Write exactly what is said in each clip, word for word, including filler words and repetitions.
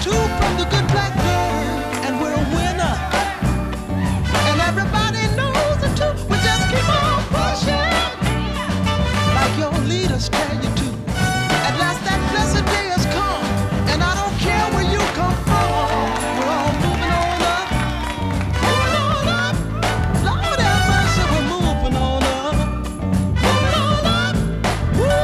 Two from the good black bird, and we're a winner. And everybody knows it too. We just keep on pushing, like your leaders tell you to. At last that blessed day has come, and I don't care where you come from. We're all moving on up, moving on up. Lord have mercy, we're moving on up, moving on up. Woo!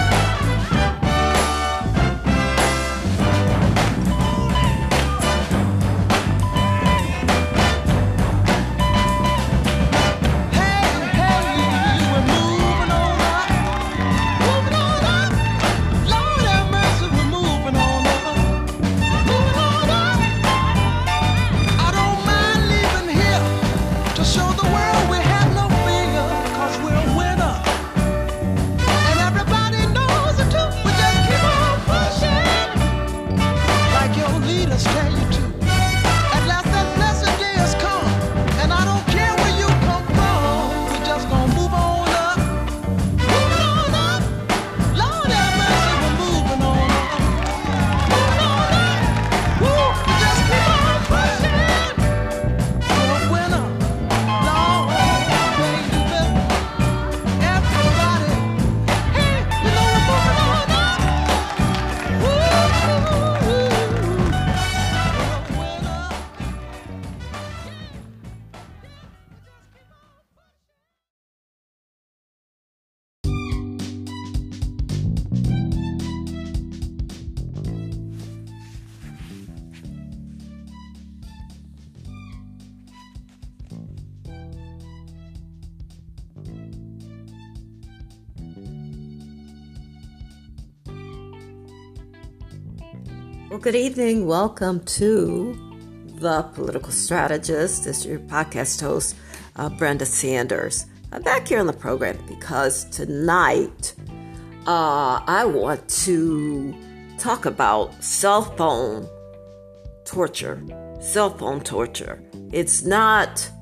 Well, good evening. Welcome to The Political Strategist. This is your podcast host, uh, Brenda Sanders. I'm back here on the program because tonight uh, I want to talk about cell phone torture. Cell phone torture. It's not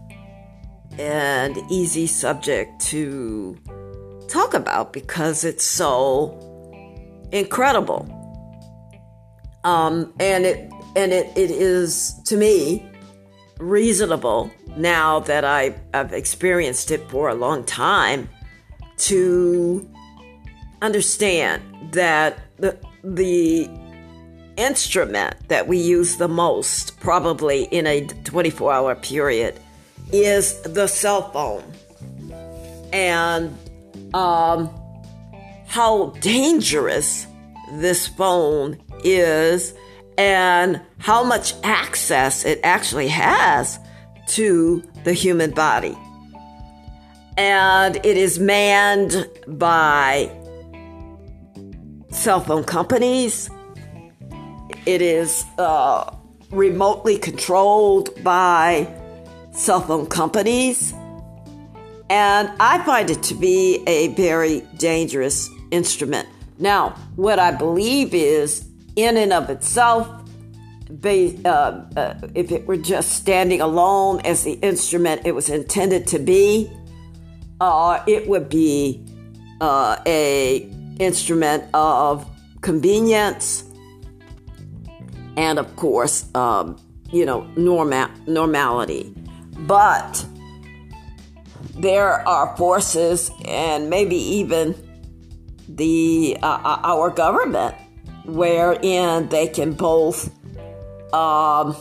an easy subject to talk about because it's so incredible. Um, and it and it, it is, to me, reasonable now that I, I've experienced it for a long time to understand that the, the instrument that we use the most, probably in a twenty-four hour period, is the cell phone. And um, how dangerous this phone is and how much access it actually has to the human body. And it is manned by cell phone companies. It is uh, remotely controlled by cell phone companies. And I find it to be a very dangerous instrument. Now, what I believe is, in and of itself, uh, uh, if it were just standing alone as the instrument it was intended to be, uh, it would be uh, a instrument of convenience and, of course, um, you know, norma- normality. But there are forces, and maybe even the uh, our government, wherein they can both um,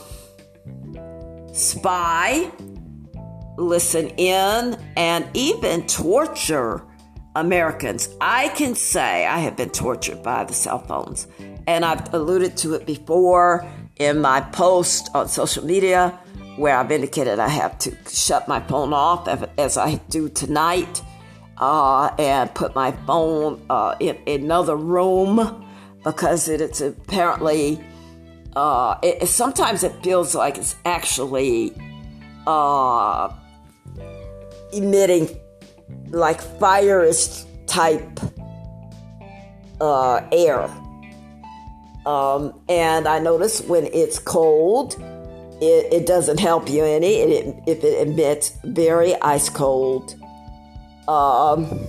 spy, listen in, and even torture Americans. I can say I have been tortured by the cell phones, and I've alluded to it before in my post on social media where I've indicated I have to shut my phone off as I do tonight uh, and put my phone uh, in another room, because it, it's apparently, uh, it, sometimes it feels like it's actually uh, emitting like fire-ish type uh, air. Um, and I notice when it's cold, it, it doesn't help you any. It, if it emits very ice-cold um,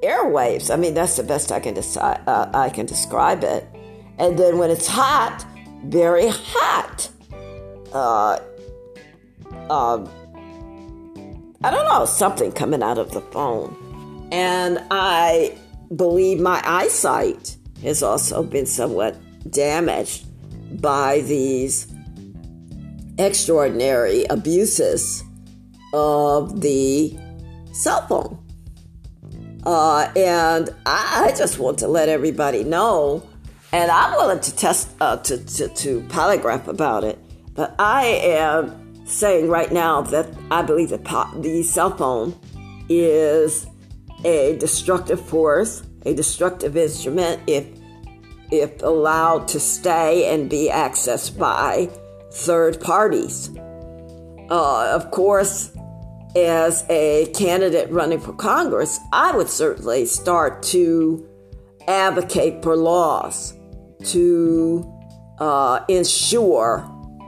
airwaves. I mean, that's the best I can decide. Uh, I can describe it. And then when it's hot, very hot. Uh, uh, I don't know, something coming out of the phone. And I believe my eyesight has also been somewhat damaged by these extraordinary abuses of the cell phone. Uh, and I just want to let everybody know, and I'm willing to test, uh, to, to, to polygraph about it, but I am saying right now that I believe that po- the cell phone is a destructive force, a destructive instrument if if allowed to stay and be accessed by third parties. Uh, of course, as a candidate running for Congress, I would certainly start to advocate for laws to uh, ensure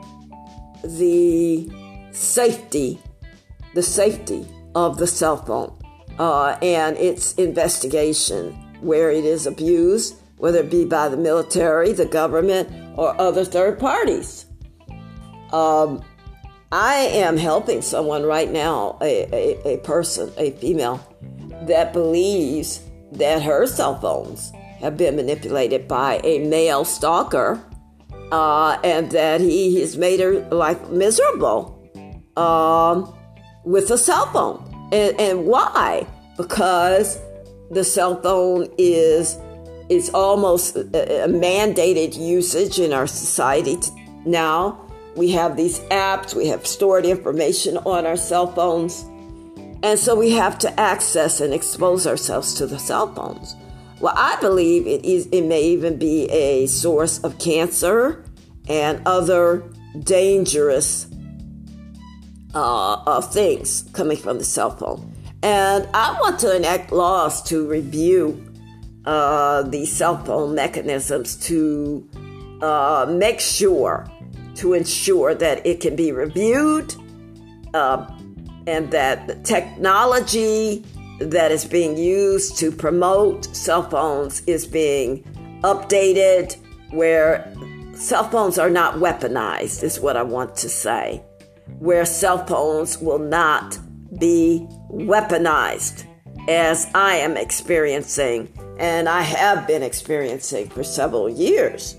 the safety, the safety of the cell phone uh, and its investigation where it is abused, whether it be by the military, the government, or other third parties. Um, I am helping someone right now, a, a, a person, a female, that believes that her cell phones have been manipulated by a male stalker, uh, and that he has made her life miserable um, with a cell phone. And, and why? Because the cell phone is is almost a, a mandated usage in our society now. We have these apps, we have stored information on our cell phones, and so we have to access and expose ourselves to the cell phones. Well, I believe it is. It may even be a source of cancer and other dangerous uh, uh, things coming from the cell phone. And I want to enact laws to review uh, the cell phone mechanisms to uh, make sure, to ensure that it can be reviewed uh, and that the technology that is being used to promote cell phones is being updated, where cell phones are not weaponized, is what I want to say, where cell phones will not be weaponized, as I am experiencing, and I have been experiencing for several years.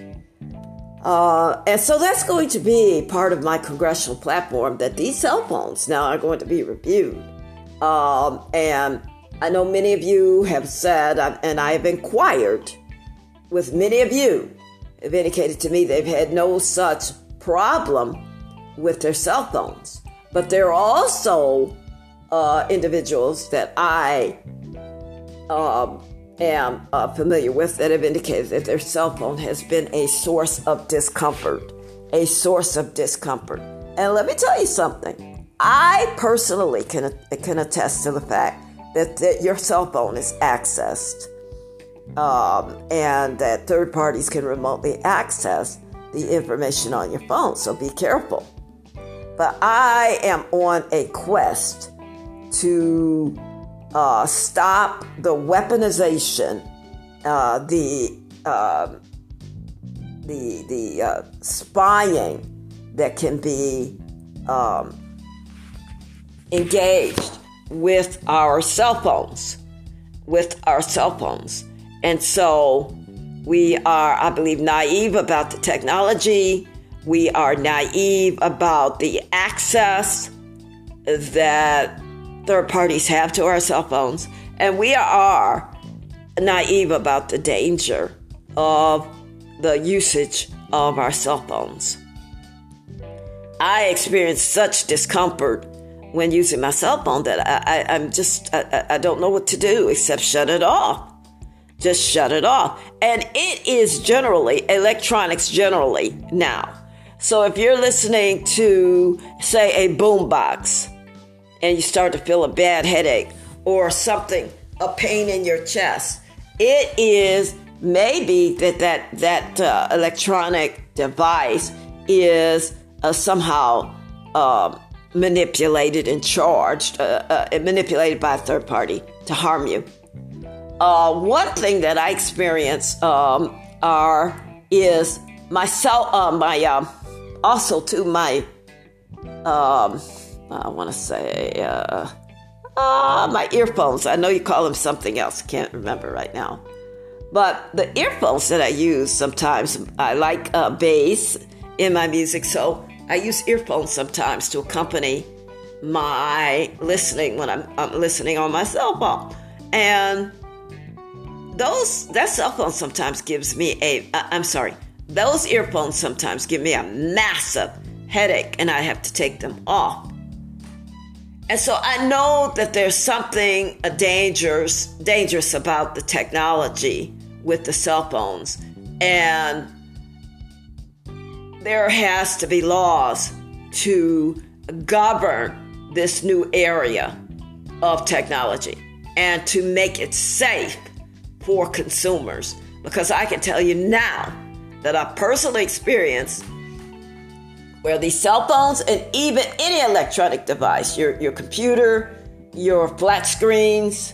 Uh, and so that's going to be part of my congressional platform, that these cell phones now are going to be reviewed. Um, and I know many of you have said, and I have inquired with many of you, have indicated to me they've had no such problem with their cell phones. But there are also uh, individuals that I um, am uh, familiar with that have indicated that their cell phone has been a source of discomfort, a source of discomfort. And let me tell you something. I personally can can attest to the fact that, that your cell phone is accessed um, and that third parties can remotely access the information on your phone, so be careful. But I am on a quest to uh, stop the weaponization, uh, the uh, the the uh, spying that can be um, engaged with our cell phones, with our cell phones. And so we are, I believe, naive about the technology. We are naive about the access that third parties have to our cell phones. And we are naive about the danger of the usage of our cell phones. I experienced such discomfort when using my cell phone that I, I, I'm just, I, I don't know what to do except shut it off. Just shut it off. And it is generally, electronics generally now. So if you're listening to, say, a boombox, and you start to feel a bad headache or something, a pain in your chest, it is maybe that that, that uh, electronic device is uh, somehow uh, manipulated and charged, uh, uh, manipulated by a third party to harm you. Uh, one thing that I experience um, are is my cell, uh, my um, also to my um, I want to say uh, uh, my earphones. I know you call them something else. I can't remember right now. But the earphones that I use sometimes, I like uh, bass in my music, so I use earphones sometimes to accompany my listening when I'm, I'm listening on my cell phone. And those that cell phone sometimes gives me a, uh, I'm sorry, those earphones sometimes give me a massive headache, and I have to take them off. And so I know that there's something uh, dangerous, dangerous about the technology with the cell phones. And there has to be laws to govern this new area of technology and to make it safe for consumers. Because I can tell you now that I personally experienced where these cell phones and even any electronic device, your, your computer, your flat screens,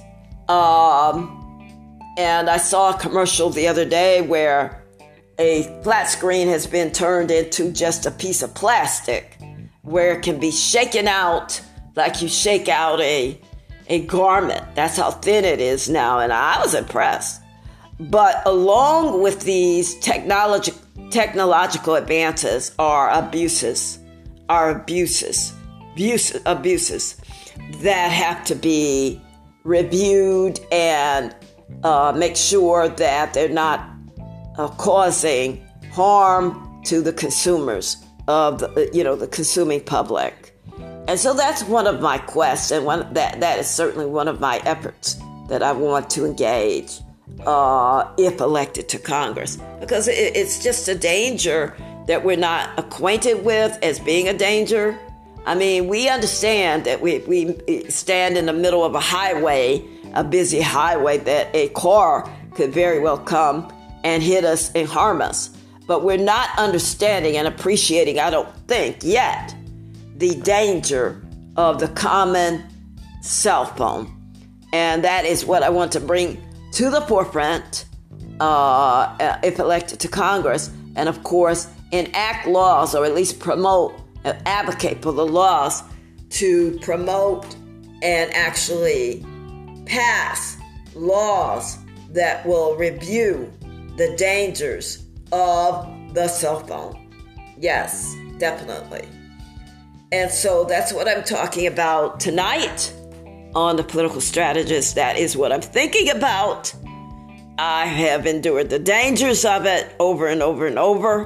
um, and I saw a commercial the other day where a flat screen has been turned into just a piece of plastic where it can be shaken out like you shake out a, a garment. That's how thin it is now, and I was impressed. But along with these technology, technological advances are abuses, are abuses, abuses, abuses that have to be reviewed and uh, make sure that they're not uh, causing harm to the consumers of the, you know, the consuming public. And so that's one of my quests, and one that that is certainly one of my efforts that I want to engage uh, if elected to Congress, because it, it's just a danger that we're not acquainted with as being a danger. I mean, we understand that we, we stand in the middle of a highway, a busy highway, that a car could very well come and hit us and harm us. But we're not understanding and appreciating, I don't think yet, the danger of the common cell phone. And that is what I want to bring to the forefront uh, if elected to Congress. And of course, enact laws, or at least promote, uh, advocate for the laws to promote and actually pass laws that will review the dangers of the cell phone. Yes, definitely. And so that's what I'm talking about tonight on The Political Strategist. That is what I'm thinking about. I have endured the dangers of it over and over and over.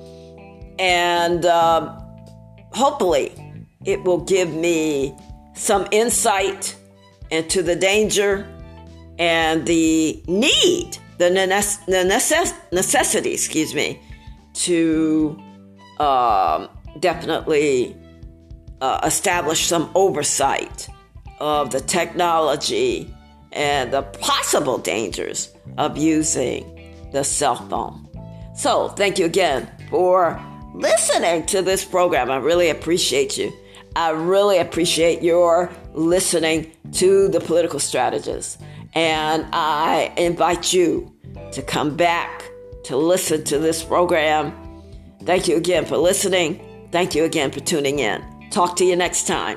And uh, hopefully it will give me some insight into the danger and the need, the necess- necessity, excuse me, to um, definitely uh, establish some oversight of the technology and the possible dangers of using the cell phone. So thank you again for listening to this program. I really appreciate you. I really appreciate your listening to The Political Strategist. And I invite you to come back to listen to this program. Thank you again for listening. Thank you again for tuning in. Talk to you next time.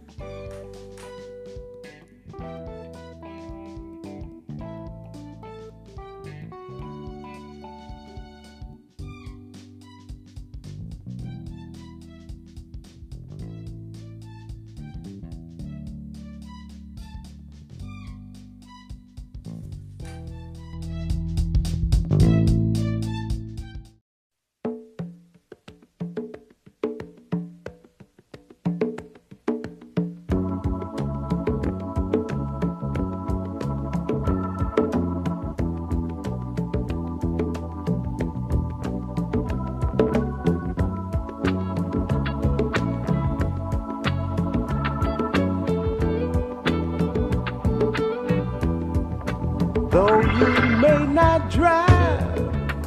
Though you may not drive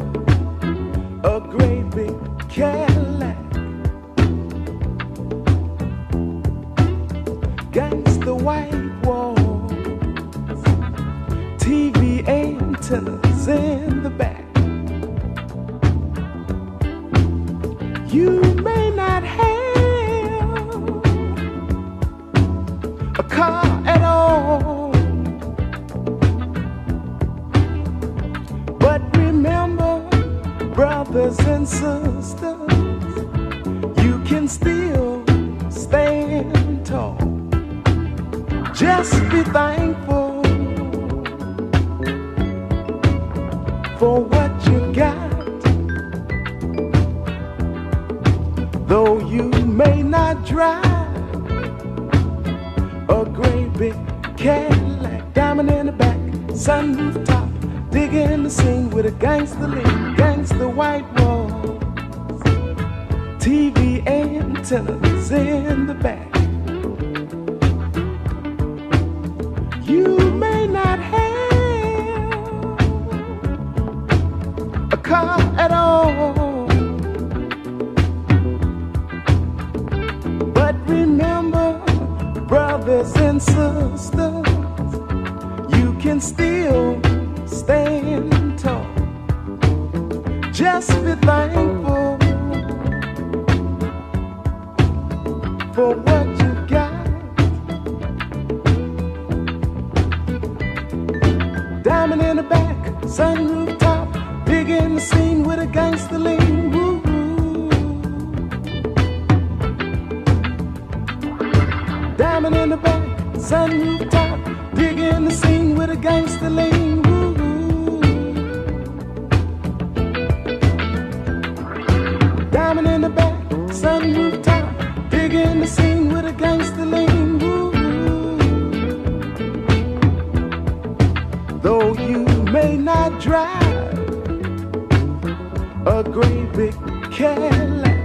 a great big Cadillac, against the white walls, T V antennas in the back, You may not have a car at all, but remember, brothers and sisters, you can still stand tall. Just be thankful for what you got. Though you may not drive a great big Cadillac, diamond in the back, sunroof top, digging the scene with a gangster lean, gangster white walls, T V antennas in the back. You may not have a car at all, but remember, brothers and sisters, you can still stand tall. Just be thankful for what you got. Diamond in the back, sunroof top, big in the scene with a gangster lean. Woo. Diamond in the back, sunroof top, big in the scene with a gangster lean. Woo. Diamond in the back, sunroof top, big in the scene with a gangster lean. Woo. Though you may not drive a great big Cadillac,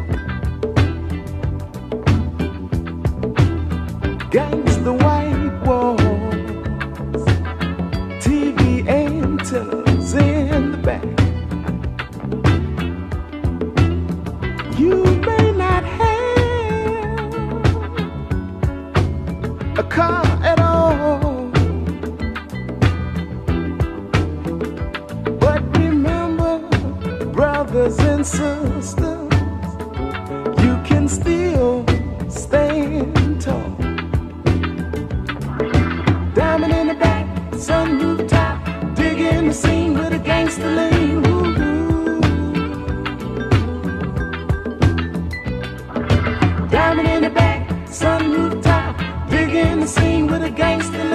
gangsta white walls, T V antennas in the back. You may not have a car at all, but remember, brothers and sisters, you can still stand tall. Diamond in the back, sunroof top, digging the scene with a gangster lean. Woo-hoo. Diamond in the back, sunroof top, digging the scene with a gangster lean.